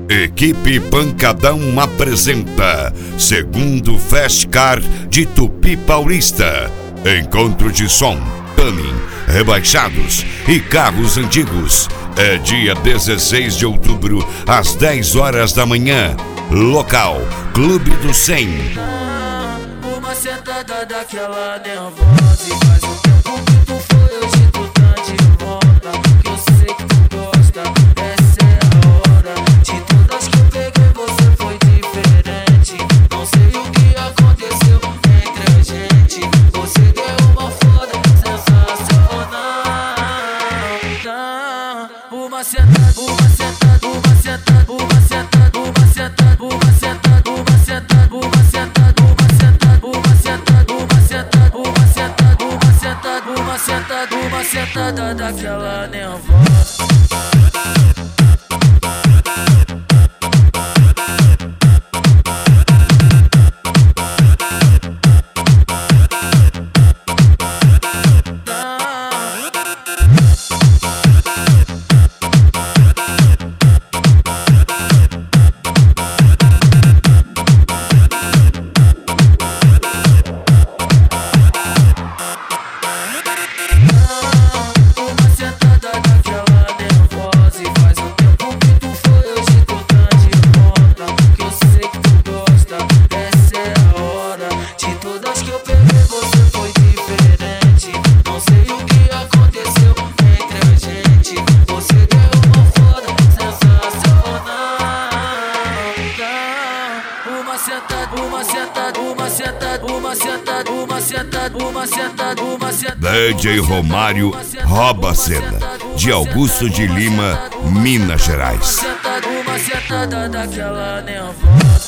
Equipe Pancadão apresenta segundo Festcar de Tupi Paulista. Encontro de som, tuning, rebaixados e carros antigos. É dia 16 de outubro, às 10 horas da manhã. Local, Clube do 100. Uma sentada daquela nervosa e faz um tempo que tu foi, hoje tu tá de volta. Que eu sei que tu gosta, essa é a hora. De todas que eu peguei você foi diferente. Não sei o que aconteceu entre a gente. Você deu uma foda sensacional. Uma sentada, uma sentada, uma sentada, uma sentada, uma sentada, uma sentada, uma sentada, uma sentada, uma sentada, uma sentada, uma sentada, uma sentada, uma sentada, uma sentada, uma sentada daquela nervosa. DJ Romário rouba a cena, de Augusto de Lima, Minas Gerais. Uma sentada daquela nervosa.